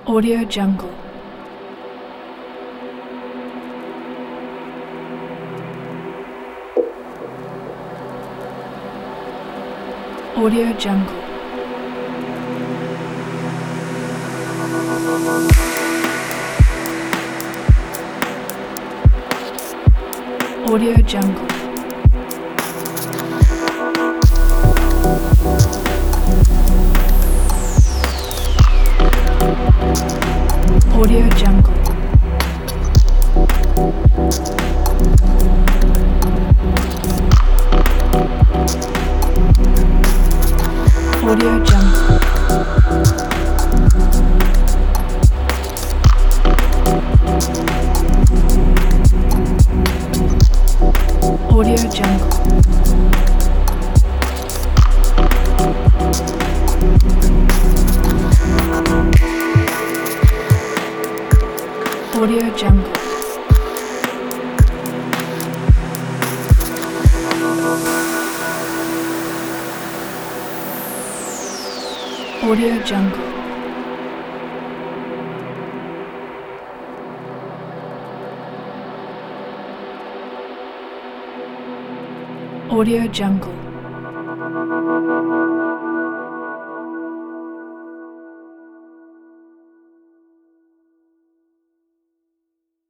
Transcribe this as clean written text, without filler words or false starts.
Audio Jungle. Audio Jungle. Audio Jungle. Audio Jungle. Audio Jungle. Audio Jungle. Audio Jungle. Audio Jungle. Audio Jungle.